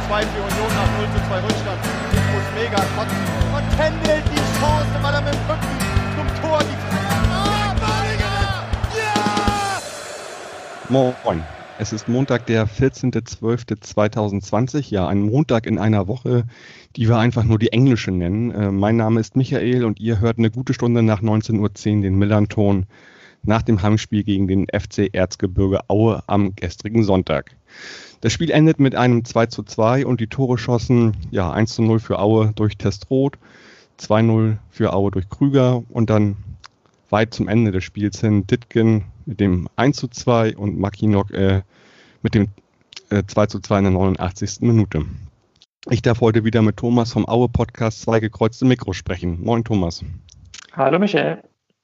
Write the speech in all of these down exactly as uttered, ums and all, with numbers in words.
zwei für Union nach null zu zwei Rückstand. Ich muss mega kotzen. Und Kendall die Chance, weil er mit dem Rücken zum Tor die Ah, ja! Moin. Es ist Montag, der vierzehnter zwölfter zweitausendzwanzig. Ja, ein Montag in einer Woche, die wir einfach nur die englische nennen. Äh, mein Name ist Michael und ihr hört eine gute Stunde nach neunzehn Uhr zehn den Millern-Ton nach dem Heimspiel gegen den F C Erzgebirge Aue am gestrigen Sonntag. Das Spiel endet mit einem zwei zu zwei und die Tore schossen, ja, eins zu null für Aue durch Testroth, zwei zu null für Aue durch Krüger und dann weit zum Ende des Spiels hin Dittgen mit dem eins zu zwei und Mackinock äh, mit dem äh, zwei zu zwei in der neunundachtzigsten Minute. Ich darf heute wieder mit Thomas vom Aue-Podcast zwei gekreuzte Mikros sprechen. Moin Thomas. Hallo Michael.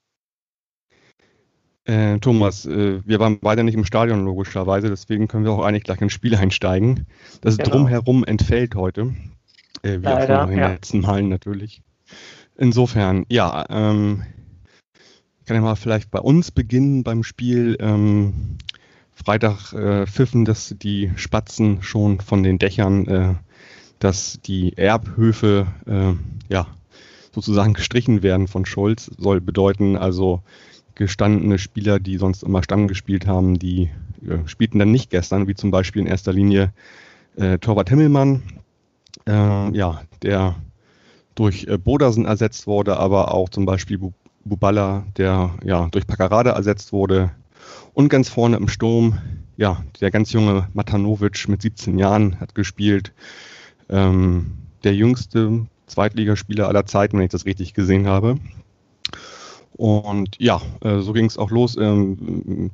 Äh, Thomas, äh, wir waren beide nicht im Stadion logischerweise, deswegen können wir auch eigentlich gleich ins Spiel einsteigen. Das genau. Drumherum entfällt heute, äh, wie Leider, auch in den ja. letzten Malen natürlich. Insofern, ja, ähm, ich kann ja mal vielleicht bei uns beginnen beim Spiel. Ähm, Freitag äh, pfiffen das die Spatzen schon von den Dächern, äh, dass die Erbhöfe äh, ja, sozusagen gestrichen werden von Schulz. Soll bedeuten, also gestandene Spieler, die sonst immer Stamm gespielt haben, die äh, spielten dann nicht gestern, wie zum Beispiel in erster Linie äh, Torwart Himmelmann, äh, ja, der durch äh, Bodersen ersetzt wurde, aber auch zum Beispiel Bu- Buballa, der ja durch Paccarada ersetzt wurde. Und ganz vorne im Sturm, ja, der ganz junge Matanovic mit siebzehn Jahren hat gespielt. Ähm, der jüngste Zweitligaspieler aller Zeiten, wenn ich das richtig gesehen habe. Und ja, äh, so ging es auch los. Ähm,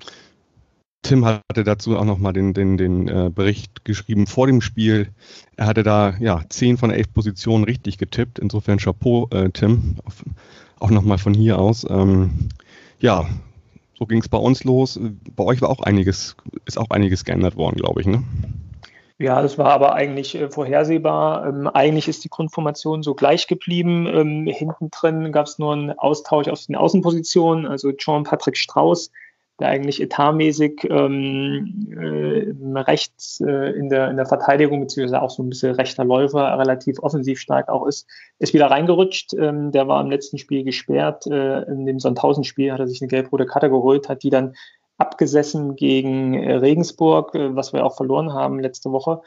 Tim hatte dazu auch nochmal den, den, den äh, Bericht geschrieben vor dem Spiel. Er hatte da ja zehn von elf Positionen richtig getippt. Insofern Chapeau, äh, Tim, auf, auch nochmal von hier aus. Ähm, ja, so ging es bei uns los. Bei euch war auch einiges, ist auch einiges geändert worden, glaube ich, ne? Ja, das war aber eigentlich äh, vorhersehbar. Ähm, eigentlich ist die Grundformation so gleich geblieben. Ähm, hinten drin gab es nur einen Austausch aus den Außenpositionen. Also Jean-Patrick Strauß, der eigentlich etatmäßig ähm, äh, rechts äh, in der in der Verteidigung, beziehungsweise auch so ein bisschen rechter Läufer, relativ offensiv stark auch ist, ist wieder reingerutscht. Ähm, der war im letzten Spiel gesperrt. Äh, in dem Sandhausen-Spiel hat er sich eine gelb-rote Karte geholt, hat die dann abgesessen gegen äh, Regensburg, äh, was wir auch verloren haben letzte Woche.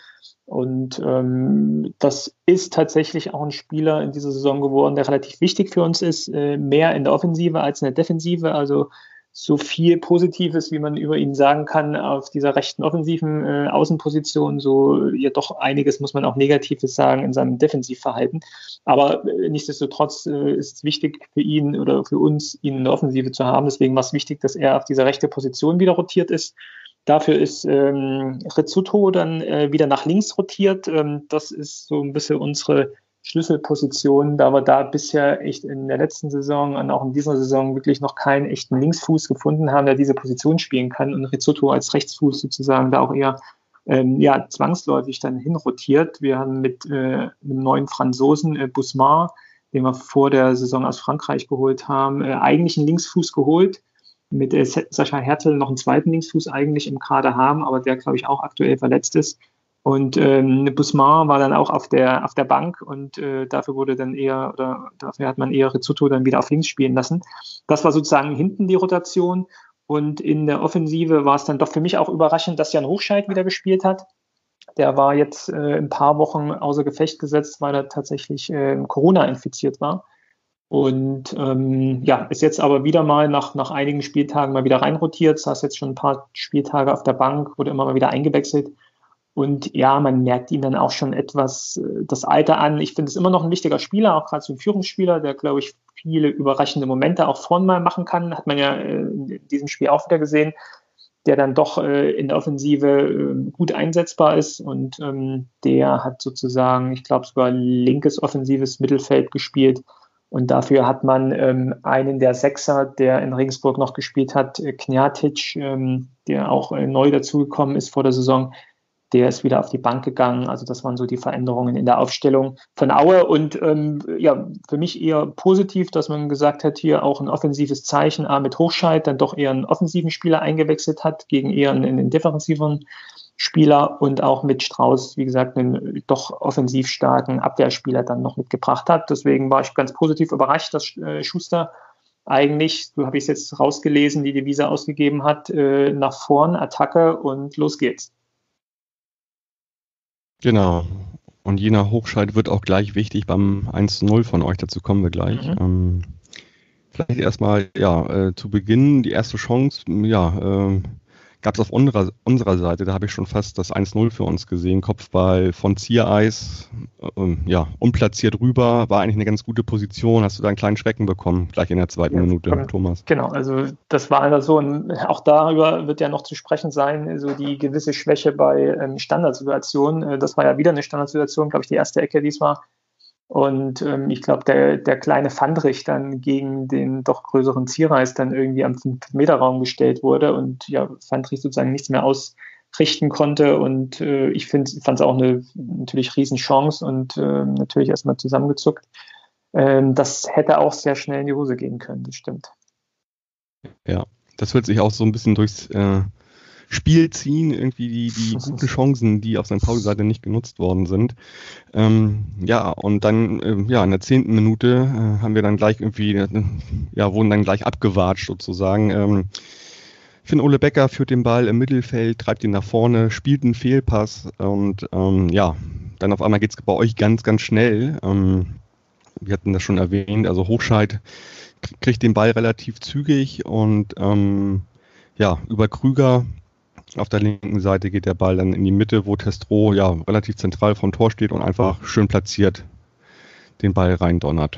Und ähm, das ist tatsächlich auch ein Spieler in dieser Saison geworden, der relativ wichtig für uns ist, äh, mehr in der Offensive als in der Defensive. Also so viel Positives, wie man über ihn sagen kann, auf dieser rechten offensiven äh, Außenposition, so ja doch einiges muss man auch Negatives sagen in seinem Defensivverhalten. Aber äh, nichtsdestotrotz äh, ist es wichtig für ihn oder für uns, ihn in der Offensive zu haben. Deswegen war es wichtig, dass er auf dieser rechten Position wieder rotiert ist. Dafür ist ähm, Rizzuto dann äh, wieder nach links rotiert. Ähm, das ist so ein bisschen unsere Schlüsselposition, da wir da bisher echt in der letzten Saison und auch in dieser Saison wirklich noch keinen echten Linksfuß gefunden haben, der diese Position spielen kann und Rizzuto als Rechtsfuß sozusagen da auch eher ähm, ja, zwangsläufig dann hinrotiert. Wir haben mit äh, einem neuen Franzosen, äh, Bousmar, den wir vor der Saison aus Frankreich geholt haben, äh, eigentlich einen Linksfuß geholt, mit äh, Sascha Hertel noch einen zweiten Linksfuß eigentlich im Kader haben, aber der, glaube ich, auch aktuell verletzt ist. Und ähm, Bousmar war dann auch auf der auf der Bank und äh, dafür wurde dann eher oder dafür hat man eher Rizzuto dann wieder auf links spielen lassen. Das war sozusagen hinten die Rotation und in der Offensive war es dann doch für mich auch überraschend, dass Jan Hochscheid wieder gespielt hat. Der war jetzt äh, ein paar Wochen außer Gefecht gesetzt, weil er tatsächlich äh, Corona infiziert war. Und ähm, ja, ist jetzt aber wieder mal nach, nach einigen Spieltagen mal wieder reinrotiert, saß jetzt schon ein paar Spieltage auf der Bank, wurde immer mal wieder eingewechselt. Und ja, man merkt ihm dann auch schon etwas äh, das Alter an. Ich finde es immer noch ein wichtiger Spieler, auch gerade so ein Führungsspieler, der, glaube ich, viele überraschende Momente auch vorn mal machen kann. Hat man ja äh, in diesem Spiel auch wieder gesehen, der dann doch äh, in der Offensive äh, gut einsetzbar ist. Und ähm, der hat sozusagen, ich glaube, sogar linkes offensives Mittelfeld gespielt. Und dafür hat man ähm, einen der Sechser, der in Regensburg noch gespielt hat, äh, Knjatic, ähm, der auch äh, neu dazugekommen ist vor der Saison, der ist wieder auf die Bank gegangen. Also das waren so die Veränderungen in der Aufstellung von Aue. Und ähm, ja, für mich eher positiv, dass man gesagt hat, hier auch ein offensives Zeichen, A mit Hochscheid, dann doch eher einen offensiven Spieler eingewechselt hat, gegen eher einen, einen defensiveren Spieler und auch mit Strauß, wie gesagt, einen doch offensiv starken Abwehrspieler dann noch mitgebracht hat. Deswegen war ich ganz positiv überrascht, dass äh, Schuster eigentlich, so habe ich es jetzt rausgelesen, die Devise ausgegeben hat, äh, nach vorn, Attacke und los geht's. Genau. Und jener Hochscheid wird auch gleich wichtig beim eins zu null von euch, dazu kommen wir gleich. Mhm. Ähm, vielleicht erstmal, ja, äh, zu Beginn die erste Chance, ja, äh, gab es auf unserer, unserer Seite, da habe ich schon fast das eins null für uns gesehen, Kopfball von Ziereis, äh, ja, unplatziert rüber, war eigentlich eine ganz gute Position, hast du da einen kleinen Schrecken bekommen, gleich in der zweiten ja, Minute, komm, Thomas. Genau, also das war also so, ein, auch darüber wird ja noch zu sprechen sein, so die gewisse Schwäche bei ähm, Standardsituationen, das war ja wieder eine Standardsituation, glaube ich, die erste Ecke, die es war. Und ähm, ich glaube, der, der kleine Fandrich dann gegen den doch größeren Ziereis dann irgendwie am fünf Meter Raum gestellt wurde und ja, Fandrich sozusagen nichts mehr ausrichten konnte. Und äh, ich fand es auch eine natürlich Riesenchance und äh, natürlich erstmal zusammengezuckt. Ähm, das hätte auch sehr schnell in die Hose gehen können, das stimmt. Ja, das wird sich auch so ein bisschen durchs äh, Spiel ziehen, irgendwie die, die guten Chancen, die auf Sankt Pauli-Seite nicht genutzt worden sind. Ähm, ja, und dann, äh, ja, in der zehnten Minute äh, haben wir dann gleich irgendwie, äh, ja, wurden dann gleich abgewatscht sozusagen. Ähm, Finn-Ole Becker führt den Ball im Mittelfeld, treibt ihn nach vorne, spielt einen Fehlpass und ähm, ja, dann auf einmal geht es bei euch ganz, ganz schnell. Ähm, wir hatten das schon erwähnt, also Hochscheid kriegt den Ball relativ zügig und ähm, ja, über Krüger auf der linken Seite geht der Ball dann in die Mitte, wo Testro ja relativ zentral vom Tor steht und einfach schön platziert den Ball reindonnert.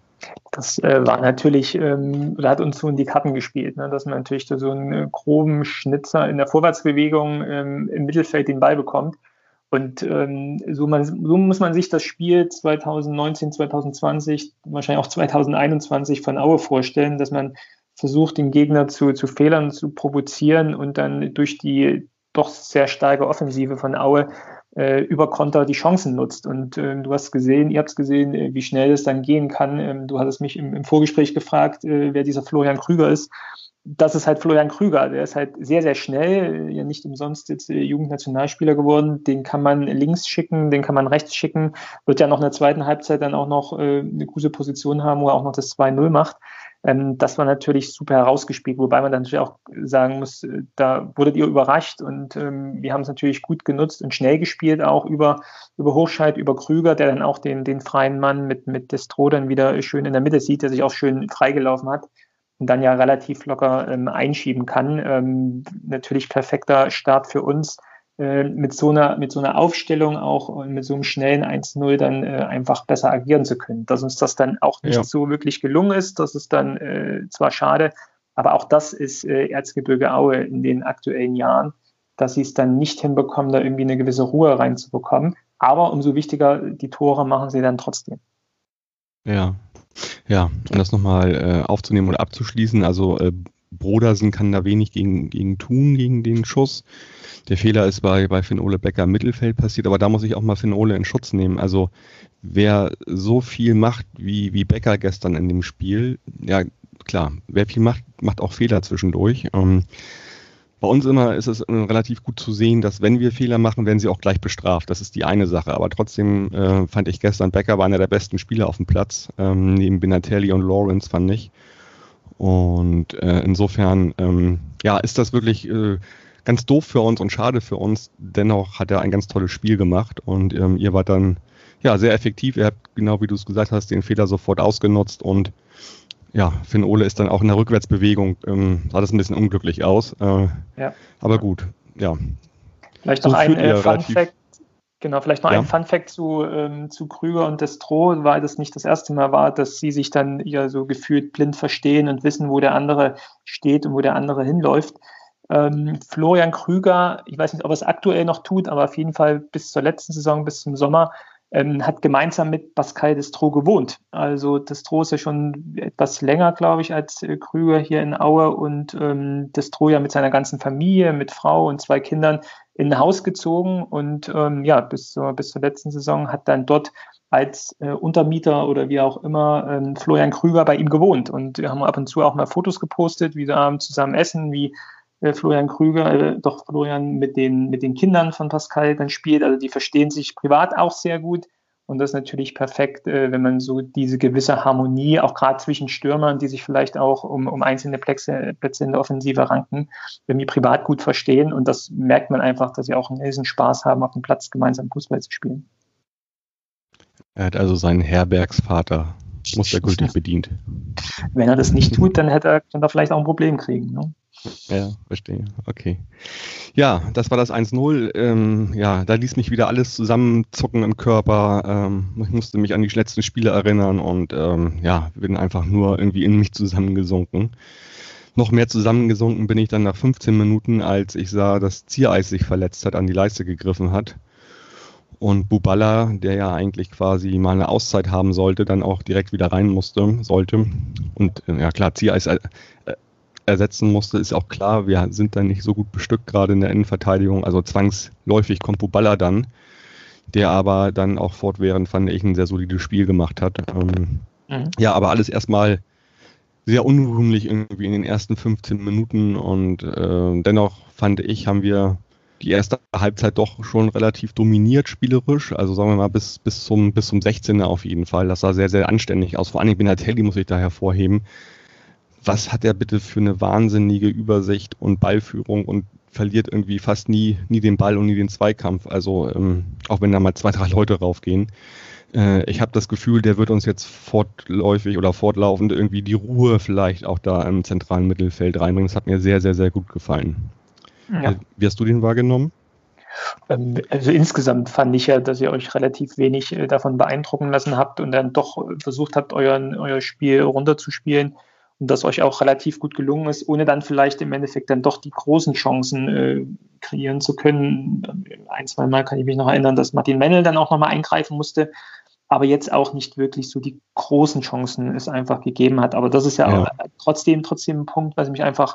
Das äh, war natürlich, ähm, da hat uns so in die Karten gespielt, ne, dass man natürlich so einen äh, groben Schnitzer in der Vorwärtsbewegung ähm, im Mittelfeld den Ball bekommt. Und ähm, so, man, so muss man sich das Spiel zwanzig neunzehn, zwanzig zwanzig, wahrscheinlich auch zwanzig einundzwanzig von Aue vorstellen, dass man versucht, den Gegner zu, zu Fehlern zu provozieren und dann durch die doch sehr starke Offensive von Aue äh, über Konter die Chancen nutzt. Und äh, du hast gesehen, ihr habt es gesehen, äh, wie schnell es dann gehen kann. Ähm, du hattest mich im, im Vorgespräch gefragt, äh, wer dieser Florian Krüger ist. Das ist halt Florian Krüger. Der ist halt sehr, sehr schnell, ja nicht umsonst jetzt äh, Jugendnationalspieler geworden. Den kann man links schicken, den kann man rechts schicken. Wird ja noch in der zweiten Halbzeit dann auch noch äh, eine gute Position haben, wo er auch noch das zwei null macht. Ähm, das war natürlich super herausgespielt, wobei man dann natürlich auch sagen muss, äh, da wurdet ihr überrascht und ähm, wir haben es natürlich gut genutzt und schnell gespielt, auch über, über Hochscheid, über Krüger, der dann auch den, den freien Mann mit, mit Destro dann wieder schön in der Mitte sieht, der sich auch schön freigelaufen hat und dann ja relativ locker ähm, einschieben kann. Ähm, natürlich perfekter Start für uns, äh, mit so einer, mit so einer Aufstellung auch und mit so einem schnellen eins null dann äh, einfach besser agieren zu können. Dass uns das dann auch nicht ja. so wirklich gelungen ist, das ist dann äh, zwar schade, aber auch das ist äh, Erzgebirge Aue in den aktuellen Jahren, dass sie es dann nicht hinbekommen, da irgendwie eine gewisse Ruhe reinzubekommen. Aber umso wichtiger, die Tore machen sie dann trotzdem. Ja, ja, um das nochmal äh, aufzunehmen oder abzuschließen, also äh, Brodersen kann da wenig gegen, gegen tun, gegen den Schuss. Der Fehler ist bei, bei Finn-Ole Becker im Mittelfeld passiert, aber da muss ich auch mal Finn-Ole in Schutz nehmen. Also wer so viel macht wie, wie Becker gestern in dem Spiel, ja klar, wer viel macht, macht auch Fehler zwischendurch. Ähm, bei uns immer ist es relativ gut zu sehen, dass wenn wir Fehler machen, werden sie auch gleich bestraft. Das ist die eine Sache. Aber trotzdem äh, fand ich gestern, Becker war einer der besten Spieler auf dem Platz, ähm, neben Benatelli und Lawrence, fand ich. Und äh, insofern, ähm, ja, ist das wirklich äh, ganz doof für uns und schade für uns. Dennoch hat er ein ganz tolles Spiel gemacht und ähm, ihr wart dann ja sehr effektiv. Ihr habt, genau wie du es gesagt hast, den Fehler sofort ausgenutzt und ja, Finn-Ole ist dann auch in der Rückwärtsbewegung, ähm, sah das ein bisschen unglücklich aus. Äh, ja. Aber gut, ja. Vielleicht noch so ein äh, Fun-Fact. Genau, vielleicht noch ja. ein Fun-Fact zu, ähm, zu Krüger und Destro, weil das nicht das erste Mal war, dass sie sich dann ja so gefühlt blind verstehen und wissen, wo der andere steht und wo der andere hinläuft. Ähm, Florian Krüger, ich weiß nicht, ob er es aktuell noch tut, aber auf jeden Fall bis zur letzten Saison, bis zum Sommer, ähm, hat gemeinsam mit Pascal Destro gewohnt. Also Destro ist ja schon etwas länger, glaube ich, als äh, Krüger hier in Aue und ähm, Destro ja mit seiner ganzen Familie, mit Frau und zwei Kindern in ein Haus gezogen und ähm, ja, bis zur, bis zur letzten Saison hat dann dort als äh, Untermieter oder wie auch immer ähm, Florian Krüger bei ihm gewohnt und wir haben ab und zu auch mal Fotos gepostet, wie sie abends zusammen essen, wie äh, Florian Krüger, äh, doch Florian mit den, mit den Kindern von Pascal dann spielt. Also die verstehen sich privat auch sehr gut. Und das ist natürlich perfekt, äh, wenn man so diese gewisse Harmonie, auch gerade zwischen Stürmern, die sich vielleicht auch um, um einzelne Plätze, Plätze in der Offensive ranken, irgendwie privat gut verstehen. Und das merkt man einfach, dass sie auch einen riesen Spaß haben, auf dem Platz gemeinsam Fußball zu spielen. Er hat also seinen Herbergsvater mustergültig bedient. Wenn er das nicht tut, dann hätte er, könnte er vielleicht auch ein Problem kriegen. Ne? Ja, verstehe. Okay. Ja, das war das eins null. Ähm, ja, da ließ mich wieder alles zusammenzucken im Körper. Ähm, ich musste mich an die letzten Spiele erinnern und ähm, ja, bin einfach nur irgendwie in mich zusammengesunken. Noch mehr zusammengesunken bin ich dann nach fünfzehn Minuten, als ich sah, dass Ziereis sich verletzt hat, an die Leiste gegriffen hat. Und Buballa, der ja eigentlich quasi mal eine Auszeit haben sollte, dann auch direkt wieder rein musste, sollte. Und ja klar, Ziereis äh, ersetzen musste, ist auch klar, wir sind dann nicht so gut bestückt, gerade in der Innenverteidigung, also zwangsläufig kommt Buballa dann, der aber dann auch fortwährend, fand ich, ein sehr solides Spiel gemacht hat. Ähm, mhm. Ja, aber alles erstmal sehr unrühmlich irgendwie in den ersten fünfzehn Minuten und äh, dennoch fand ich, haben wir die erste Halbzeit doch schon relativ dominiert spielerisch, also sagen wir mal bis, bis zum, bis zum sechzehner auf jeden Fall, das sah sehr, sehr anständig aus, vor allem Benatelli muss ich da hervorheben. Was hat er bitte für eine wahnsinnige Übersicht und Ballführung und verliert irgendwie fast nie, nie den Ball und nie den Zweikampf. Also ähm, auch wenn da mal zwei, drei Leute raufgehen. Äh, ich habe das Gefühl, der wird uns jetzt fortläufig oder fortlaufend irgendwie die Ruhe vielleicht auch da im zentralen Mittelfeld reinbringen. Das hat mir sehr, sehr, sehr gut gefallen. Ja. Wie hast du den wahrgenommen? Also insgesamt fand ich ja, dass ihr euch relativ wenig davon beeindrucken lassen habt und dann doch versucht habt, euren, euer Spiel runterzuspielen. Und das euch auch relativ gut gelungen ist, ohne dann vielleicht im Endeffekt dann doch die großen Chancen äh, kreieren zu können. Ein, zwei Mal kann ich mich noch erinnern, dass Martin Mennel dann auch nochmal eingreifen musste, aber jetzt auch nicht wirklich so die großen Chancen es einfach gegeben hat. Aber das ist ja, ja. Auch trotzdem, trotzdem ein Punkt, was mich einfach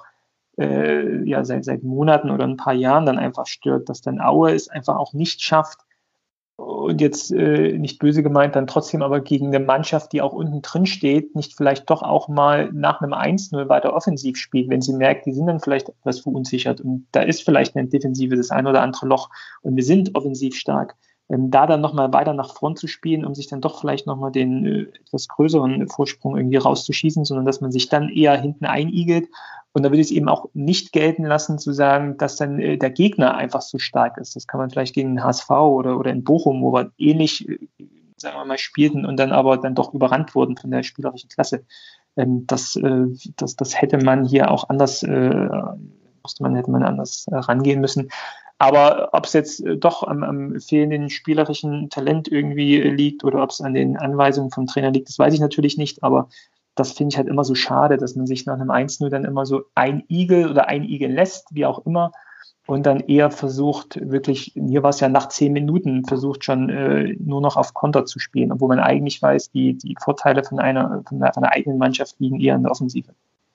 äh, ja seit, seit Monaten oder ein paar Jahren dann einfach stört, dass dann Aue es einfach auch nicht schafft, und jetzt äh, nicht böse gemeint, dann trotzdem aber gegen eine Mannschaft, die auch unten drin steht, nicht vielleicht doch auch mal nach einem eins null weiter offensiv spielt, wenn sie merkt, die sind dann vielleicht etwas verunsichert und da ist vielleicht eine Defensive das ein oder andere Loch und wir sind offensiv stark. Ähm, da dann nochmal weiter nach vorn zu spielen, um sich dann doch vielleicht nochmal den äh, etwas größeren Vorsprung irgendwie rauszuschießen, sondern dass man sich dann eher hinten einigelt. Und da würde ich es eben auch nicht gelten lassen, zu sagen, dass dann äh, der Gegner einfach so stark ist. Das kann man vielleicht gegen den H S V oder, oder in Bochum, wo wir ähnlich, äh, sagen wir mal, spielten und dann aber dann doch überrannt wurden von der spielerischen Klasse. Ähm, das, äh, das, das hätte man hier auch anders, äh, musste man, hätte man anders äh, rangehen müssen. Aber ob es jetzt äh, doch am, am fehlenden spielerischen Talent irgendwie äh, liegt oder ob es an den Anweisungen vom Trainer liegt, das weiß ich natürlich nicht, aber das finde ich halt immer so schade, dass man sich nach einem eins null dann immer so einigeln oder einigeln lässt, wie auch immer, und dann eher versucht, wirklich, hier war es ja nach zehn Minuten, versucht schon äh, nur noch auf Konter zu spielen, obwohl man eigentlich weiß, die, die Vorteile von einer, von einer, von einer eigenen Mannschaft liegen eher in der Offensive.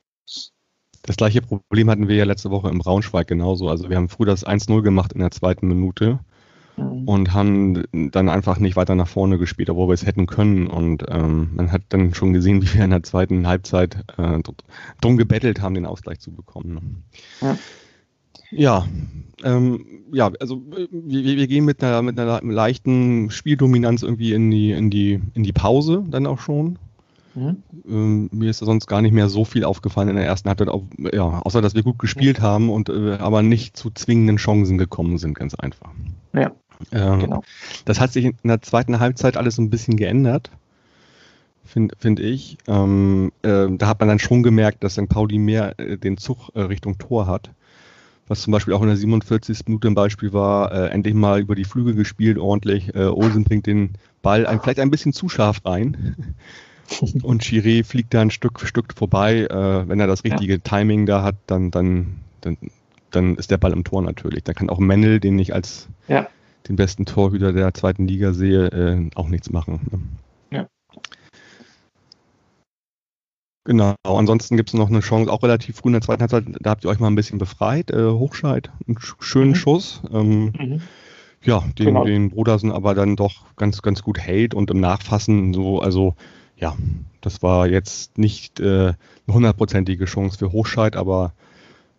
Das gleiche Problem hatten wir ja letzte Woche im Braunschweig genauso. Also wir haben früh das eins null gemacht in der zweiten Minute und haben dann einfach nicht weiter nach vorne gespielt, obwohl wir es hätten können. Und ähm, man hat dann schon gesehen, wie wir in der zweiten Halbzeit äh, drum gebettelt haben, den Ausgleich zu bekommen. Ja, ja, ähm, ja also wir, wir gehen mit einer, mit einer leichten Spieldominanz irgendwie in die, in die, in die Pause dann auch schon. Mhm. Ähm, mir ist da sonst gar nicht mehr so viel aufgefallen in der ersten Halbzeit, auch, ja, außer dass wir gut gespielt mhm. haben und äh, aber nicht zu zwingenden Chancen gekommen sind, ganz einfach. Ja. Ähm, genau. Das hat sich in der zweiten Halbzeit alles ein bisschen geändert, finde find ich. Ähm, äh, da hat man dann schon gemerkt, dass Sankt Pauli mehr äh, den Zug äh, Richtung Tor hat. Was zum Beispiel auch in der siebenundvierzigsten Minute ein Beispiel war, äh, endlich mal über die Flügel gespielt, ordentlich. Äh, Olsen bringt den Ball ein, vielleicht ein bisschen zu scharf rein. Und Chiré fliegt da ein Stück für Stück vorbei. Äh, wenn er das richtige ja. Timing da hat, dann, dann, dann, dann ist der Ball im Tor natürlich. Da kann auch Mennel, den ich als ja. den besten Torhüter der zweiten Liga sehe, äh, auch nichts machen. Ne? Ja. Genau, ansonsten gibt es noch eine Chance, auch relativ früh in der zweiten Halbzeit, da habt ihr euch mal ein bisschen befreit. Äh, Hochscheid, einen schönen mhm. Schuss. Ähm, mhm. Ja, den, genau. den Brodersen aber dann doch ganz, ganz gut hält und im Nachfassen so, also ja, das war jetzt nicht äh, eine hundertprozentige Chance für Hochscheid, aber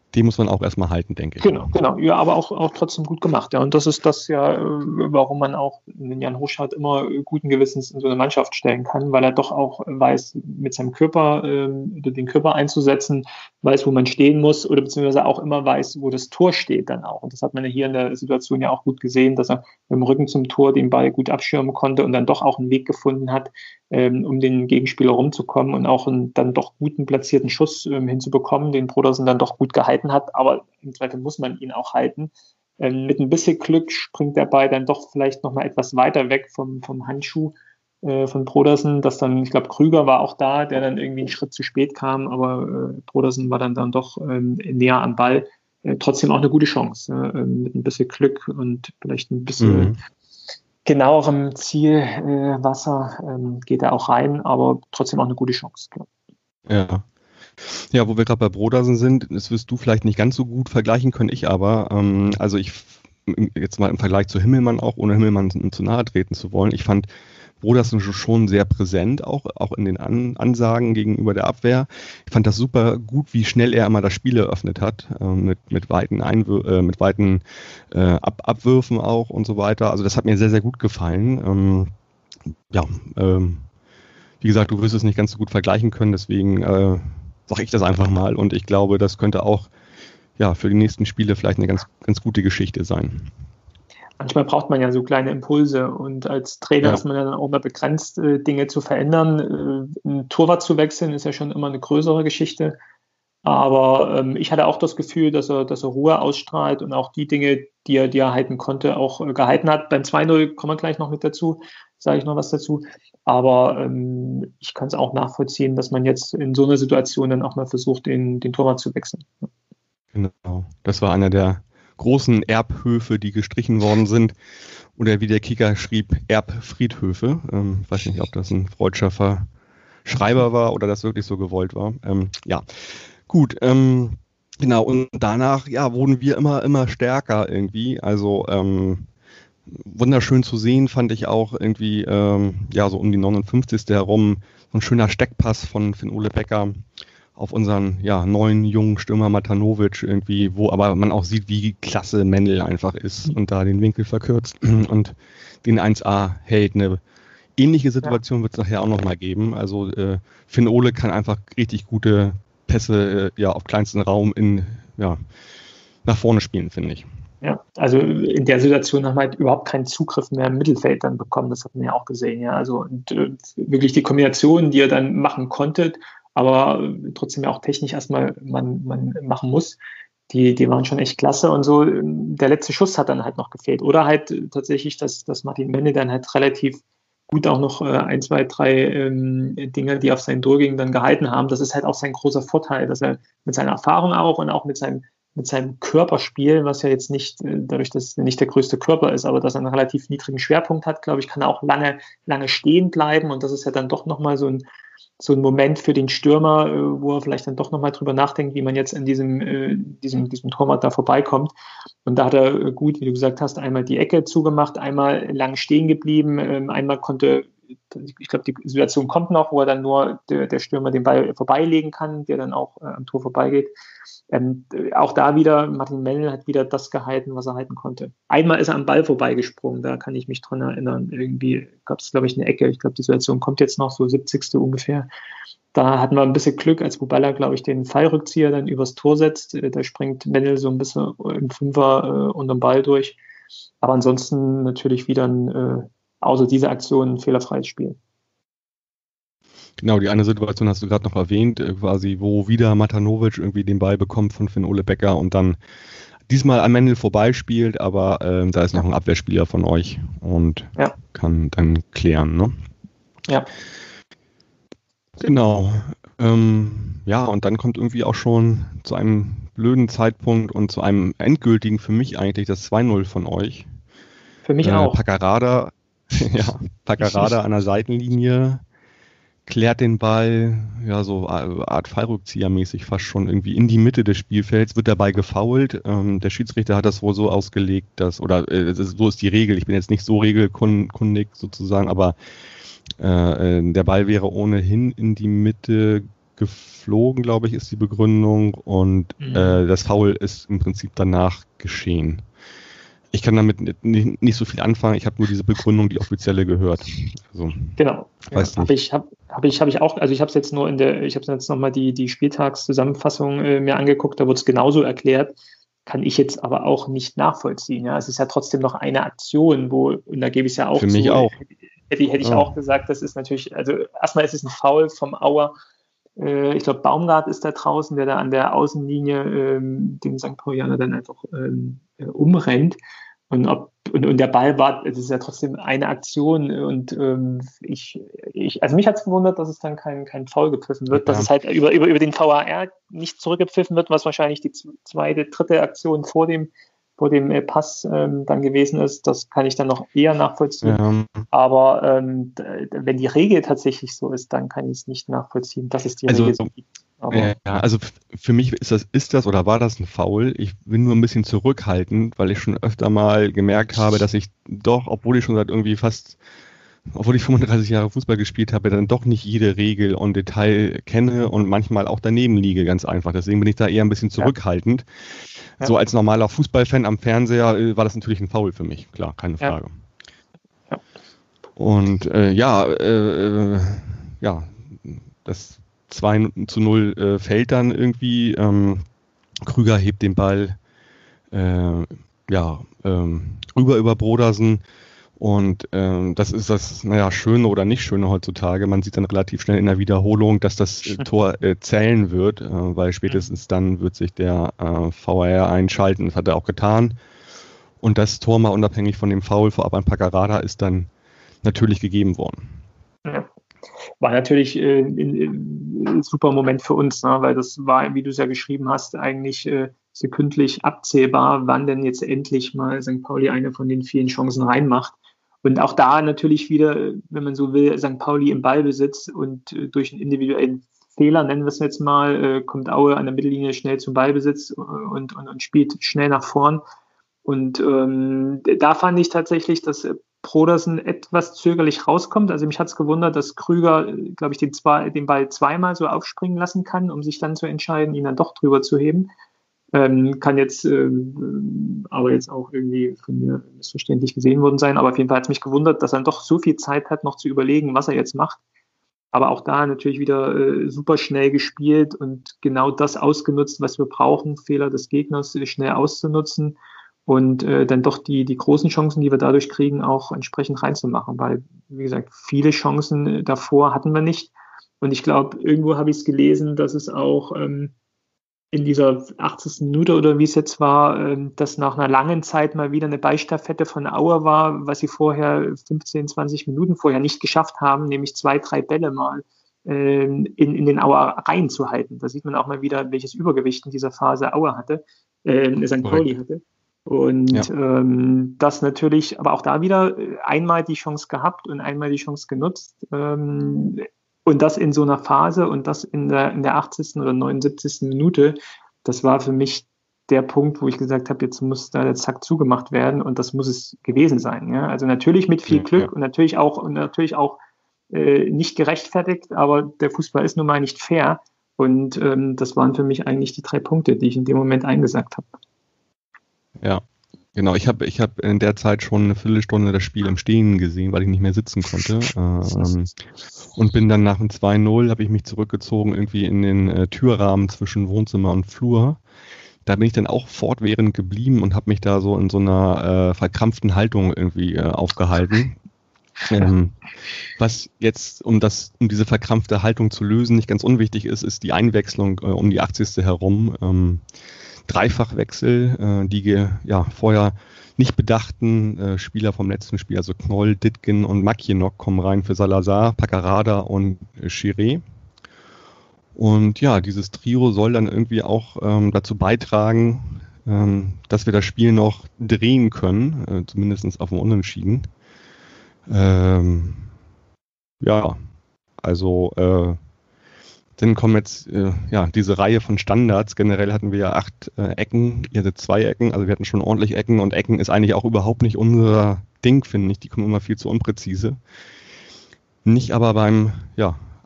den muss man auch erstmal halten, denke ich. Genau, genau. Ja, aber auch, auch trotzdem gut gemacht. Ja. Und das ist das ja, warum man auch den Jan Hurschardt immer guten Gewissens in so eine Mannschaft stellen kann, weil er doch auch weiß, mit seinem Körper, ähm, den Körper einzusetzen, weiß, wo man stehen muss oder beziehungsweise auch immer weiß, wo das Tor steht dann auch. Und das hat man ja hier in der Situation ja auch gut gesehen, dass er mit dem Rücken zum Tor den Ball gut abschirmen konnte und dann doch auch einen Weg gefunden hat, ähm, um den Gegenspieler rumzukommen und auch einen dann doch guten platzierten Schuss ähm, hinzubekommen, den Brodersen dann doch gut gehalten hat, aber im Zweifel muss man ihn auch halten. Ähm, mit ein bisschen Glück springt der Ball dann doch vielleicht nochmal etwas weiter weg vom, vom Handschuh äh, von Brodersen, dass dann, ich glaube, Krüger war auch da, der dann irgendwie einen Schritt zu spät kam, aber äh, Brodersen war dann, dann doch ähm, näher am Ball. Äh, trotzdem auch eine gute Chance, äh, mit ein bisschen Glück und vielleicht ein bisschen mhm. genauerem Zielwasser äh, ähm, geht er auch rein, aber trotzdem auch eine gute Chance. Ja. ja. Ja, wo wir gerade bei Brodersen sind, das wirst du vielleicht nicht ganz so gut vergleichen können, ich aber. Ähm, also ich, jetzt mal im Vergleich zu Himmelmann auch, ohne Himmelmann zu nahe treten zu wollen, ich fand Brodersen schon sehr präsent, auch, auch in den An- Ansagen gegenüber der Abwehr. Ich fand das super gut, wie schnell er immer das Spiel eröffnet hat, äh, mit, mit weiten, Einwür- äh, mit weiten äh, Ab- Abwürfen auch und so weiter. Also das hat mir sehr, sehr gut gefallen. Ähm, ja, ähm, wie gesagt, du wirst es nicht ganz so gut vergleichen können, deswegen äh, sage ich das einfach mal und ich glaube, das könnte auch ja, für die nächsten Spiele vielleicht eine ganz, ganz gute Geschichte sein. Manchmal braucht man ja so kleine Impulse und als Trainer ja. ist man ja dann auch mal begrenzt, äh, Dinge zu verändern. Äh, ein Torwart zu wechseln ist ja schon immer eine größere Geschichte, aber ähm, ich hatte auch das Gefühl, dass er, dass er Ruhe ausstrahlt und auch die Dinge, die er, die er halten konnte, auch äh, gehalten hat. Beim zwei null kommen wir gleich noch mit dazu, sage ich noch was dazu. Aber ähm, ich kann es auch nachvollziehen, dass man jetzt in so einer Situation dann auch mal versucht, den, den Torwart zu wechseln. Genau, das war einer der großen Erbhöfe, die gestrichen worden sind. Oder wie der Kicker schrieb, Erbfriedhöfe. Ähm, weiß nicht, ob das ein freudscher Schreiber war oder das wirklich so gewollt war. Ähm, ja, gut. Ähm, genau, und danach ja, wurden wir immer, immer stärker irgendwie. Also ähm, wunderschön zu sehen, fand ich auch irgendwie, ähm, ja, so um die neunundfünfzigste herum, so ein schöner Steckpass von Finn-Ole Becker auf unseren, ja, neuen jungen Stürmer Matanovic irgendwie, wo aber man auch sieht, wie klasse Mendel einfach ist und da den Winkel verkürzt und den eins A hält. Eine ähnliche Situation wird es nachher auch nochmal geben. Also äh, Finn-Ole kann einfach richtig gute Pässe äh, ja, auf kleinsten Raum in, ja, nach vorne spielen, finde ich. Ja, also in der Situation haben wir halt überhaupt keinen Zugriff mehr im Mittelfeld dann bekommen, das hat man ja auch gesehen, ja, also und, äh, wirklich die Kombinationen, die ihr dann machen konntet, aber trotzdem ja auch technisch erstmal man, man machen muss, die, die waren schon echt klasse und so, der letzte Schuss hat dann halt noch gefehlt oder halt tatsächlich, dass, dass Martin Mende dann halt relativ gut auch noch äh, ein, zwei, drei ähm, Dinge, die auf seinen Durchgängen dann gehalten haben, das ist halt auch sein großer Vorteil, dass er mit seiner Erfahrung auch und auch mit seinem mit seinem Körperspiel, was ja jetzt nicht, dadurch, dass er nicht der größte Körper ist, aber dass er einen relativ niedrigen Schwerpunkt hat, glaube ich, kann er auch lange, lange stehen bleiben und das ist ja dann doch nochmal so ein, so ein Moment für den Stürmer, wo er vielleicht dann doch nochmal drüber nachdenkt, wie man jetzt in diesem, diesem, diesem Torwart da vorbeikommt und da hat er gut, wie du gesagt hast, einmal die Ecke zugemacht, einmal lang stehen geblieben, einmal konnte, ich glaube, die Situation kommt noch, wo er dann nur der, der Stürmer den Ball vorbeilegen kann, der dann auch äh, am Tor vorbeigeht. Ähm, auch da wieder, Martin Mendel hat wieder das gehalten, was er halten konnte. Einmal ist er am Ball vorbeigesprungen, da kann ich mich dran erinnern. Irgendwie gab es, glaube ich, eine Ecke. Ich glaube, die Situation kommt jetzt noch, so siebzigste ungefähr. Da hatten wir ein bisschen Glück, als Buballa, glaube ich, den Fallrückzieher dann übers Tor setzt. Da springt Mendel so ein bisschen im Fünfer äh, unterm Ball durch. Aber ansonsten natürlich wieder ein, äh, außer diese Aktion, ein fehlerfreies Spiel. Genau, die eine Situation hast du gerade noch erwähnt, quasi, wo wieder Matanovic irgendwie den Ball bekommt von Finn-Ole Becker und dann diesmal am Mendel vorbeispielt, aber ähm, da ist noch ein Abwehrspieler von euch und ja. kann dann klären, ne? Ja. Genau. Ähm, ja, und dann kommt irgendwie auch schon zu einem blöden Zeitpunkt und zu einem endgültigen für mich eigentlich das zwei null von euch. Für mich äh, auch. Paccarada, ja, Paccarada an der Seitenlinie klärt den Ball, ja, so Art Fallrückzieher-mäßig fast schon irgendwie in die Mitte des Spielfelds, wird dabei gefoult. Ähm, der Schiedsrichter hat das wohl so ausgelegt, dass, oder äh, so ist die Regel, ich bin jetzt nicht so regelkundig sozusagen, aber äh, der Ball wäre ohnehin in die Mitte geflogen, glaube ich, ist die Begründung. Und mhm. äh, das Foul ist im Prinzip danach geschehen. Ich kann damit nicht, nicht so viel anfangen. Ich habe nur diese Begründung, die offizielle, gehört. Also, genau. Ja, habe ich, hab, hab ich, hab ich auch. Also ich habe es jetzt nur in der, ich habe jetzt nochmal die, die Spieltagszusammenfassung äh, mir angeguckt. Da wurde es genauso erklärt. Kann ich jetzt aber auch nicht nachvollziehen. Ja, es ist ja trotzdem noch eine Aktion, wo, und da gebe ich es ja auch Für mich zu, auch. Hätte, hätte ich oh. auch gesagt, das ist natürlich, also erstmal ist es ein Foul vom Auer. Äh, ich glaube, Baumgart ist da draußen, der da an der Außenlinie ähm, den Sankt Paulianer dann einfach ähm, äh, umrennt. Und, ob, und, und der Ball war, es ist ja trotzdem eine Aktion. Und ähm, ich, ich, also mich hat es gewundert, dass es dann kein, kein Foul gepfiffen wird, ja. dass es halt über, über, über den V A R nicht zurückgepfiffen wird, was wahrscheinlich die zweite, dritte Aktion vor dem vor dem äh, Pass ähm, dann gewesen ist. Das kann ich dann noch eher nachvollziehen. Ja. Aber ähm, d- wenn die Regel tatsächlich so ist, dann kann ich es nicht nachvollziehen, dass es die also, Regel so gibt. Aber, ja, also f- für mich ist das, ist das oder war das ein Foul? Ich bin nur ein bisschen zurückhaltend, weil ich schon öfter mal gemerkt habe, dass ich doch, obwohl ich schon seit irgendwie fast, obwohl ich fünfunddreißig Jahre Fußball gespielt habe, dann doch nicht jede Regel und Detail kenne und manchmal auch daneben liege, ganz einfach. Deswegen bin ich da eher ein bisschen zurückhaltend. Ja. So als normaler Fußballfan am Fernseher äh, war das natürlich ein Foul für mich, klar, keine Frage. Ja. Ja. Und äh, ja, äh, äh, ja, das zwei zu null äh, fällt dann irgendwie. Ähm, Krüger hebt den Ball äh, ja, ähm, rüber über Brodersen. Und ähm, das ist das, naja, Schöne oder nicht Schöne heutzutage. Man sieht dann relativ schnell in der Wiederholung, dass das äh, Tor äh, zählen wird, äh, weil spätestens dann wird sich der äh, V A R einschalten. Das hat er auch getan. Und das Tor, mal unabhängig von dem Foul vor Aban Paccarada, ist dann natürlich gegeben worden. Ja. War natürlich äh, ein, ein super Moment für uns, ne? Weil das war, wie du es ja geschrieben hast, eigentlich äh, sekündlich abzählbar, wann denn jetzt endlich mal Sankt Pauli eine von den vielen Chancen reinmacht. Und auch da natürlich wieder, wenn man so will, Sankt Pauli im Ballbesitz und äh, durch einen individuellen Fehler, nennen wir es jetzt mal, äh, kommt Aue an der Mittellinie schnell zum Ballbesitz und, und, und spielt schnell nach vorn. Und ähm, da fand ich tatsächlich, dass Brodersen etwas zögerlich rauskommt. Also mich hat es gewundert, dass Krüger, glaube ich, den, zwei, den Ball zweimal so aufspringen lassen kann, um sich dann zu entscheiden, ihn dann doch drüber zu heben. Ähm, kann jetzt ähm, aber jetzt auch irgendwie von mir missverständlich gesehen worden sein. Aber auf jeden Fall hat es mich gewundert, dass er doch so viel Zeit hat, noch zu überlegen, was er jetzt macht. Aber auch da natürlich wieder äh, super schnell gespielt und genau das ausgenutzt, was wir brauchen, Fehler des Gegners äh, schnell auszunutzen und äh, dann doch die, die großen Chancen, die wir dadurch kriegen, auch entsprechend reinzumachen. Weil, wie gesagt, viele Chancen äh, davor hatten wir nicht. Und ich glaube, irgendwo habe ich es gelesen, dass es auch ähm, in dieser achtzigsten Minute oder wie es jetzt war, ähm, dass nach einer langen Zeit mal wieder eine Ballstaffette von Aue war, was sie vorher fünfzehn, zwanzig Minuten vorher nicht geschafft haben, nämlich zwei, drei Bälle mal ähm, in, in den Auer reinzuhalten. Da sieht man auch mal wieder, welches Übergewicht in dieser Phase Aue hatte, äh, Sankt Pauli hatte. Und ja. ähm, das natürlich, aber auch da wieder einmal die Chance gehabt und einmal die Chance genutzt. Ähm, Und das in so einer Phase und das in der, in der achtzigsten oder neunundsiebzigsten Minute, das war für mich der Punkt, wo ich gesagt habe, jetzt muss da der Zack zugemacht werden und das muss es gewesen sein. Ja? Also natürlich mit viel Glück ja. und natürlich auch, und natürlich auch äh, nicht gerechtfertigt, aber der Fußball ist nun mal nicht fair und ähm, das waren für mich eigentlich die drei Punkte, die ich in dem Moment eingesagt habe. Ja. Genau, ich habe ich hab in der Zeit schon eine Viertelstunde das Spiel im Stehen gesehen, weil ich nicht mehr sitzen konnte. Ähm, und bin dann nach dem zwei null, habe ich mich zurückgezogen irgendwie in den äh, Türrahmen zwischen Wohnzimmer und Flur. Da bin ich dann auch fortwährend geblieben und habe mich da so in so einer äh, verkrampften Haltung irgendwie äh, aufgehalten. Ähm, was jetzt, um das, um diese verkrampfte Haltung zu lösen, nicht ganz unwichtig ist, ist die Einwechslung äh, um die achtzigste herum. Ähm, Dreifachwechsel, äh, die ja vorher nicht bedachten äh, Spieler vom letzten Spiel, also Knoll, Ditgen und Makienok kommen rein für Salazar, Paccarada und äh, Chiré. Und ja, dieses Trio soll dann irgendwie auch ähm, dazu beitragen, ähm, dass wir das Spiel noch drehen können, äh, zumindest auf dem Unentschieden. Ähm, ja, also äh, dann kommen jetzt äh, ja diese Reihe von Standards. Generell hatten wir ja acht äh, Ecken, ihr hattet zwei Ecken, also wir hatten schon ordentlich Ecken und Ecken ist eigentlich auch überhaupt nicht unser Ding, finde ich. Die kommen immer viel zu unpräzise. Nicht aber beim ja,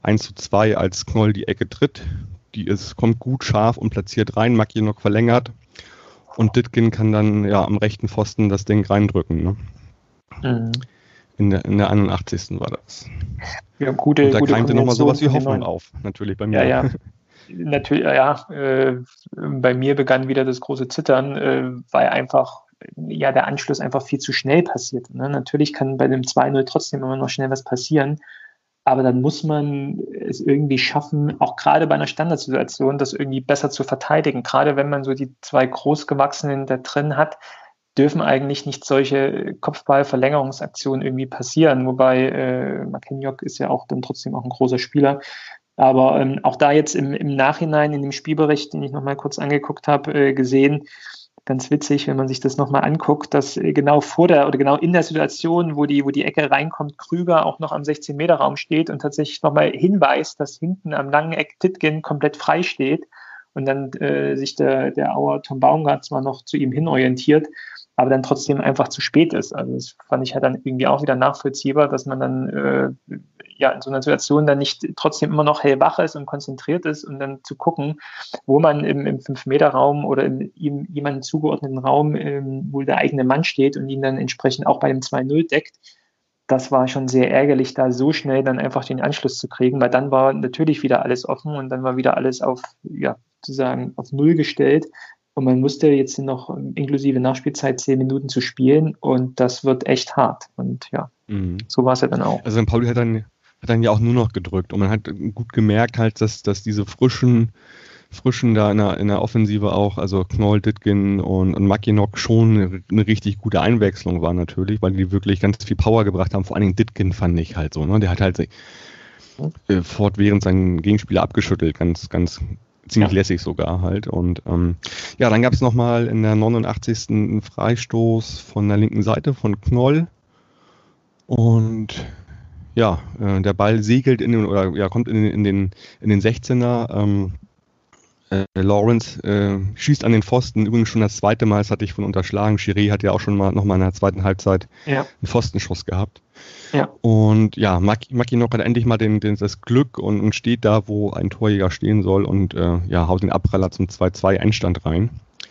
eins zu zwei, als Knoll die Ecke tritt. Die ist, kommt gut scharf und platziert rein, Mackinock verlängert und Dittgen kann dann ja am rechten Pfosten das Ding reindrücken. Ne? Mhm. In der, in der einundachtzigsten war das. Ja, gute, und da gute keimte nochmal sowas wie Hoffnung auf, natürlich bei mir. Ja, ja. Natürlich, ja, äh, bei mir begann wieder das große Zittern, äh, weil einfach ja der Anschluss einfach viel zu schnell passiert. Ne? Natürlich kann bei dem zwei null trotzdem immer noch schnell was passieren, aber dann muss man es irgendwie schaffen, auch gerade bei einer Standardsituation, das irgendwie besser zu verteidigen. Gerade wenn man so die zwei Großgewachsenen da drin hat, dürfen eigentlich nicht solche Kopfballverlängerungsaktionen irgendwie passieren. Wobei äh, Mackinock ist ja auch dann trotzdem auch ein großer Spieler. Aber ähm, auch da jetzt im, im Nachhinein in dem Spielbericht, den ich nochmal kurz angeguckt habe, äh, gesehen, ganz witzig, wenn man sich das nochmal anguckt, dass äh, genau vor der oder genau in der Situation, wo die, wo die Ecke reinkommt, Krüger auch noch am sechzehn-Meter-Raum steht und tatsächlich nochmal hinweist, dass hinten am langen Eck Dittgen komplett frei steht und dann äh, sich der, der Auer Tom Baumgart zwar noch zu ihm hin orientiert, aber dann trotzdem einfach zu spät ist. Also das fand ich halt dann irgendwie auch wieder nachvollziehbar, dass man dann äh, ja in so einer Situation dann nicht trotzdem immer noch hellwach ist und konzentriert ist und dann zu gucken, wo man im, im fünf-Meter-Raum oder im ihm jemandem zugeordneten Raum, ähm, wo der eigene Mann steht und ihn dann entsprechend auch bei dem zwei null deckt. Das war schon sehr ärgerlich, da so schnell dann einfach den Anschluss zu kriegen, weil dann war natürlich wieder alles offen und dann war wieder alles auf, ja, sozusagen auf Null gestellt. Und man musste jetzt noch inklusive Nachspielzeit zehn Minuten zu spielen und das wird echt hart. Und ja, mhm. so war es ja dann auch. Also Pauli hat dann, hat dann ja auch nur noch gedrückt und man hat gut gemerkt halt, dass, dass diese frischen, frischen da in der, in der Offensive auch, also Knoll, Dittgen und, und Mackinock schon eine, eine richtig gute Einwechslung war natürlich, weil die wirklich ganz viel Power gebracht haben. Vor allen Dingen Dittgen fand ich halt so, ne? Der hat halt äh, fortwährend seinen Gegenspieler abgeschüttelt, ganz, ganz ziemlich ja. lässig sogar halt. Und ähm, ja, dann gab es nochmal in der neunundachtzigsten einen Freistoß von der linken Seite von Knoll. Und ja, äh, der Ball segelt in den, oder ja, kommt in den, in den, in den sechzehner. Ähm, äh, Lawrence äh, schießt an den Pfosten, übrigens schon das zweite Mal, das hatte ich von unterschlagen. Chiré hat ja auch schon mal nochmal in der zweiten Halbzeit ja. einen Pfostenschuss gehabt. Ja. Und ja, Mackinock hat endlich mal den, den, das Glück und, und steht da, wo ein Torjäger stehen soll und äh, ja, haut den Abpraller zum zwei zwei Endstand rein.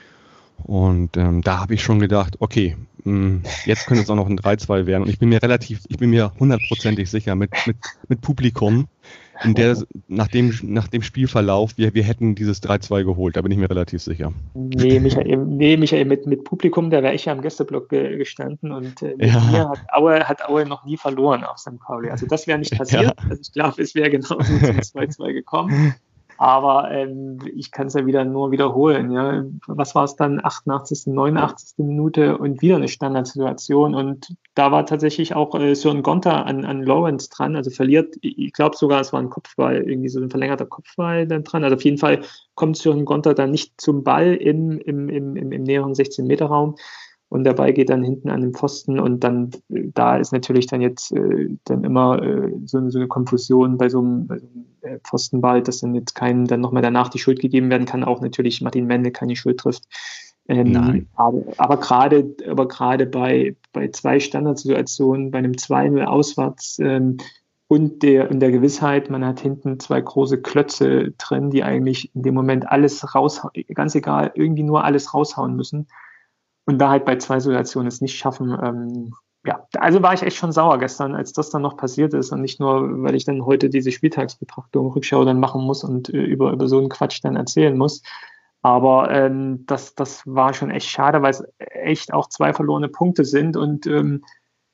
Und ähm, da habe ich schon gedacht, okay, mh, jetzt könnte es auch noch ein drei zwei werden. Und ich bin mir relativ, ich bin mir hundertprozentig sicher mit, mit, mit Publikum, in der, nach dem, nach dem Spielverlauf, wir, wir hätten dieses drei zwei geholt, da bin ich mir relativ sicher. Nee, Michael, nee, Michael mit, mit Publikum, da wäre ich ja am Gästeblock ge, gestanden und äh, mit ja. mir hat Aue, hat Aue noch nie verloren auf Sankt Pauli. Also das wäre nicht passiert. Ja. Also ich glaube, es wäre genauso zum zwei zwei gekommen. Aber ähm, ich kann es ja wieder nur wiederholen. Ja. Was war es dann? achtundachtzigste, neunundachtzigste Minute und wieder eine Standardsituation. Und da war tatsächlich auch äh, Sören Gonter an, an Lawrence dran. Also verliert, ich glaube sogar, es war ein Kopfball, irgendwie so ein verlängerter Kopfball dann dran. Also auf jeden Fall kommt Sören Gonter dann nicht zum Ball im, im, im, im, im näheren sechzehn-Meter-Raum. Und der Ball geht dann hinten an den Pfosten und dann, da ist natürlich dann jetzt äh, dann immer äh, so, so eine Konfusion bei so einem, bei so einem äh, Pfostenball, dass dann jetzt keinem dann nochmal danach die Schuld gegeben werden kann, auch natürlich Martin Mende keine Schuld trifft. Ähm, Nein. Aber, aber gerade aber gerade bei, bei zwei Standardsituationen, bei einem zwei null auswärts ähm, und der, und der Gewissheit, man hat hinten zwei große Klötze drin, die eigentlich in dem Moment alles raushauen, ganz egal, irgendwie nur alles raushauen müssen. Und da halt bei zwei Situationen es nicht schaffen, ähm, ja, also war ich echt schon sauer gestern, als das dann noch passiert ist und nicht nur, weil ich dann heute diese Spieltagsbetrachtung, Rückschau dann machen muss und äh, über, über so einen Quatsch dann erzählen muss. Aber ähm, das, das war schon echt schade, weil es echt auch zwei verlorene Punkte sind und ähm,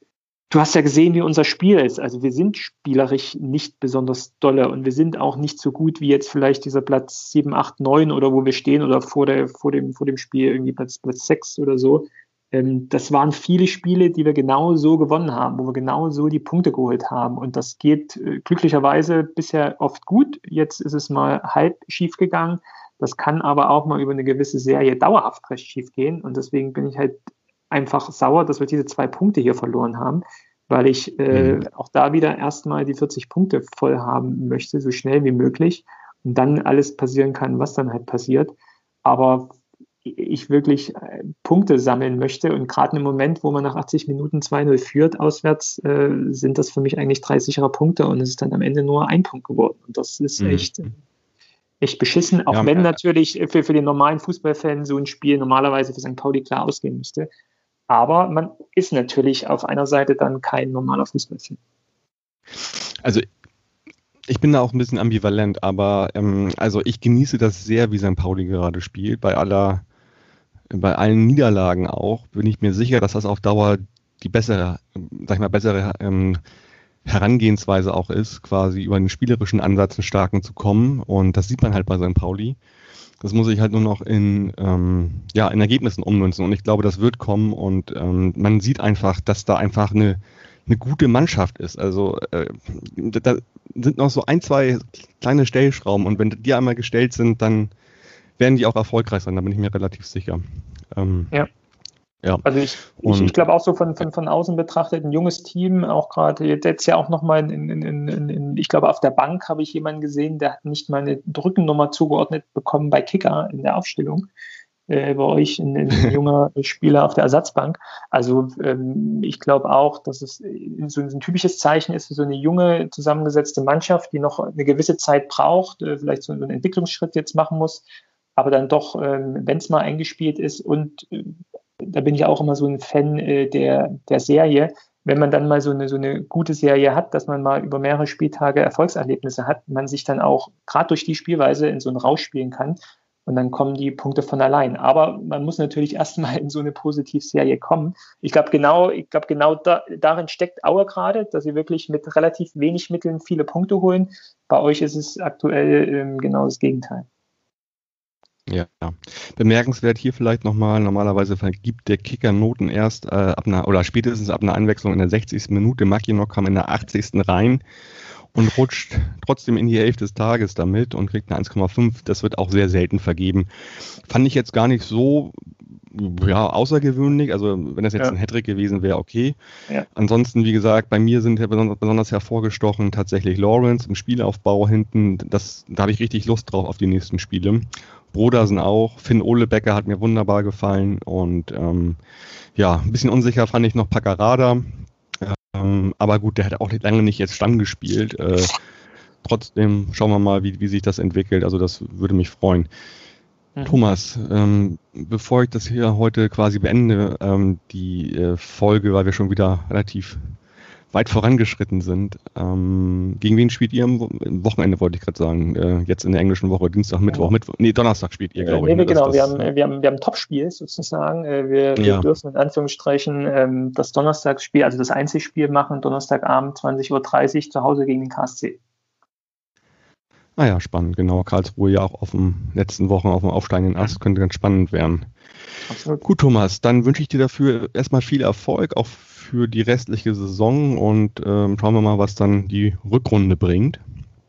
du hast ja gesehen, wie unser Spiel ist. Also wir sind spielerisch nicht besonders dolle und wir sind auch nicht so gut wie jetzt vielleicht dieser Platz sieben, acht, neun oder wo wir stehen oder vor, der, vor, dem, vor dem Spiel irgendwie Platz, Platz sechs oder so. Ähm, das waren viele Spiele, die wir genau so gewonnen haben, wo wir genau so die Punkte geholt haben. Und das geht äh, glücklicherweise bisher oft gut. Jetzt ist es mal halb schief gegangen. Das kann aber auch mal über eine gewisse Serie dauerhaft recht schief gehen. Und deswegen bin ich halt einfach sauer, dass wir diese zwei Punkte hier verloren haben, weil ich äh, mhm. auch da wieder erstmal die vierzig Punkte voll haben möchte, so schnell wie möglich und dann alles passieren kann, was dann halt passiert. Aber ich wirklich Punkte sammeln möchte. Und gerade im Moment, wo man nach achtzig Minuten zwei null führt auswärts, äh, sind das für mich eigentlich drei sichere Punkte und es ist dann am Ende nur ein Punkt geworden. Und das ist Mhm. echt, echt beschissen, auch Ja, wenn äh, natürlich für, für den normalen Fußballfan so ein Spiel normalerweise für Sankt Pauli klar ausgehen müsste. Aber man ist natürlich auf einer Seite dann kein normaler Fußballfan. Also ich bin da auch ein bisschen ambivalent, aber ähm, also ich genieße das sehr, wie Sankt Pauli gerade spielt. Bei aller, bei allen Niederlagen auch bin ich mir sicher, dass das auf Dauer die bessere, sag ich mal, bessere ähm, Herangehensweise auch ist, quasi über den spielerischen Ansatz einen starken zu kommen. Und das sieht man halt bei Sankt Pauli. Das muss ich halt nur noch in, ähm, ja, in Ergebnissen ummünzen. Und ich glaube, das wird kommen. Und ähm, man sieht einfach, dass da einfach eine, eine gute Mannschaft ist. Also äh, da sind noch so ein, zwei kleine Stellschrauben. Und wenn die einmal gestellt sind, dann werden die auch erfolgreich sein. Da bin ich mir relativ sicher. Ähm, Ja. Ja. Also ich, ich, ich glaube auch so von, von, von außen betrachtet, ein junges Team, auch gerade jetzt ja auch nochmal in, in, in, in, ich glaube auf der Bank habe ich jemanden gesehen, der hat nicht mal eine Rückennummer zugeordnet bekommen bei Kicker in der Aufstellung. Äh, bei euch ein, ein junger Spieler auf der Ersatzbank. Also ähm, ich glaube auch, dass es so ein typisches Zeichen ist für so eine junge, zusammengesetzte Mannschaft, die noch eine gewisse Zeit braucht, äh, vielleicht so einen Entwicklungsschritt jetzt machen muss, aber dann doch, ähm, wenn es mal eingespielt ist und äh, da bin ich auch immer so ein Fan äh, der, der Serie. Wenn man dann mal so eine, so eine gute Serie hat, dass man mal über mehrere Spieltage Erfolgserlebnisse hat, man sich dann auch gerade durch die Spielweise in so einen Rausch spielen kann und dann kommen die Punkte von allein. Aber man muss natürlich erstmal in so eine Positivserie kommen. Ich glaube, genau, ich glaube, genau da, darin steckt Aue gerade, dass sie wirklich mit relativ wenig Mitteln viele Punkte holen. Bei euch ist es aktuell ähm, genau das Gegenteil. Ja, bemerkenswert hier vielleicht nochmal, normalerweise vergibt der Kicker Noten erst äh, ab einer, oder spätestens ab einer Einwechslung in der sechzigsten Minute. Mackinock kam in der achtzigsten rein und rutscht trotzdem in die Elf des Tages damit und kriegt eine eins Komma fünf. Das wird auch sehr selten vergeben. Fand ich jetzt gar nicht so ja, außergewöhnlich, also wenn das jetzt ja. ein Hattrick gewesen wäre, okay. Ja. Ansonsten, wie gesagt, bei mir sind besonders, besonders hervorgestochen tatsächlich Lawrence im Spielaufbau hinten. Das, da habe ich richtig Lust drauf auf die nächsten Spiele. Brodersen auch. Finn Ohlebecker hat mir wunderbar gefallen. Und ähm, ja, ein bisschen unsicher fand ich noch Paccarada. Ähm, aber gut, der hat auch lange nicht jetzt Stamm gespielt. Äh, trotzdem schauen wir mal, wie, wie sich das entwickelt. Also das würde mich freuen. Mhm. Thomas, ähm, bevor ich das hier heute quasi beende, ähm, die äh, Folge, weil wir schon wieder relativ weit vorangeschritten sind. Ähm, gegen wen spielt ihr am Wochenende, wollte ich gerade sagen. Äh, jetzt in der englischen Woche, Dienstag, Mittwoch, ja. Mittwoch. Nee, Donnerstag spielt ihr, glaube äh, nee, ich. Ne? Genau, das, wir, haben, wir, haben, wir haben ein Topspiel sozusagen. Wir, ja. wir dürfen in Anführungsstrichen ähm, das Donnerstagsspiel, also das Einzelspiel machen, Donnerstagabend zwanzig Uhr dreißig zu Hause gegen den K S C. Ah ja, spannend, genau. Karlsruhe ja auch auf den letzten Wochen auf dem aufsteigenden Ast, könnte ganz spannend werden. Absolut. Gut, Thomas, dann wünsche ich dir dafür erstmal viel Erfolg, auch für die restliche Saison und ähm, schauen wir mal, was dann die Rückrunde bringt.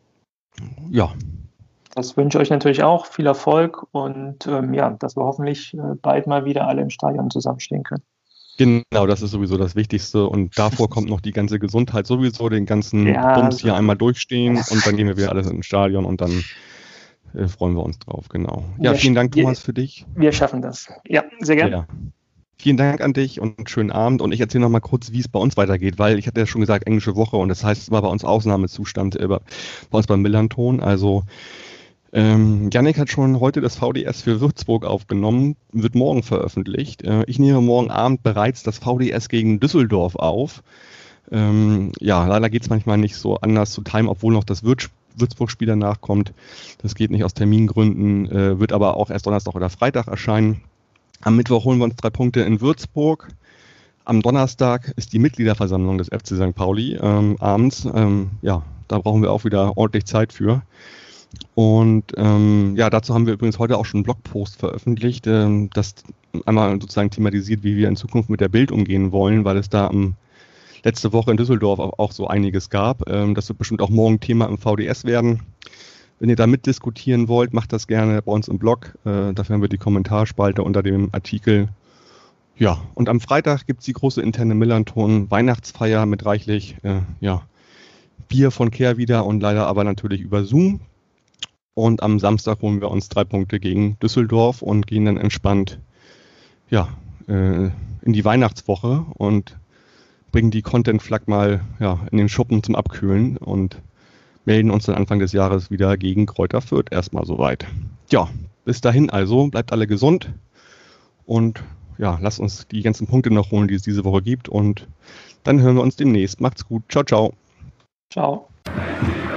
Ja. Das wünsche ich euch natürlich auch. Viel Erfolg und ähm, ja, dass wir hoffentlich äh, bald mal wieder alle im Stadion zusammenstehen können. Genau, das ist sowieso das Wichtigste und davor kommt noch die ganze Gesundheit sowieso, den ganzen ja, Bums hier einmal durchstehen und dann gehen wir wieder alles ins Stadion und dann äh, freuen wir uns drauf, genau. Ja, vielen Dank, Thomas, für dich. Wir schaffen das. Ja, sehr gerne. Ja. Vielen Dank an dich und einen schönen Abend und ich erzähle noch mal kurz, wie es bei uns weitergeht, weil ich hatte ja schon gesagt, englische Woche und das heißt, es war bei uns Ausnahmezustand äh, bei uns beim Millanton, also Ähm, Yannick hat schon heute das V D S für Würzburg aufgenommen, wird morgen veröffentlicht. Äh, ich nehme morgen Abend bereits das V D S gegen Düsseldorf auf. Ähm, ja, leider geht es manchmal nicht so anders zu timen, obwohl noch das Würz- Würzburg-Spiel danach kommt. Das geht nicht aus Termingründen, äh, wird aber auch erst Donnerstag oder Freitag erscheinen. Am Mittwoch holen wir uns drei Punkte in Würzburg. Am Donnerstag ist die Mitgliederversammlung des F C Sankt Pauli ähm, abends. Ähm, ja, da brauchen wir auch wieder ordentlich Zeit für. Und ähm, ja, dazu haben wir übrigens heute auch schon einen Blogpost veröffentlicht, ähm, das einmal sozusagen thematisiert, wie wir in Zukunft mit der Bild umgehen wollen, weil es da am, letzte Woche in Düsseldorf auch, auch so einiges gab. Ähm, das wird bestimmt auch morgen Thema im V D S werden. Wenn ihr da mitdiskutieren wollt, macht das gerne bei uns im Blog. Äh, dafür haben wir die Kommentarspalte unter dem Artikel. Ja, und am Freitag gibt es die große interne Millanton Weihnachtsfeier mit reichlich äh, ja, Bier von Kehr wieder und leider aber natürlich über Zoom. Und am Samstag holen wir uns drei Punkte gegen Düsseldorf und gehen dann entspannt ja, äh, in die Weihnachtswoche und bringen die Content-Flak mal ja, in den Schuppen zum Abkühlen und melden uns dann Anfang des Jahres wieder gegen Kräuter Fürth erstmal soweit. Ja, bis dahin also, bleibt alle gesund und ja, lasst uns die ganzen Punkte noch holen, die es diese Woche gibt und dann hören wir uns demnächst. Macht's gut. Ciao, ciao. Ciao.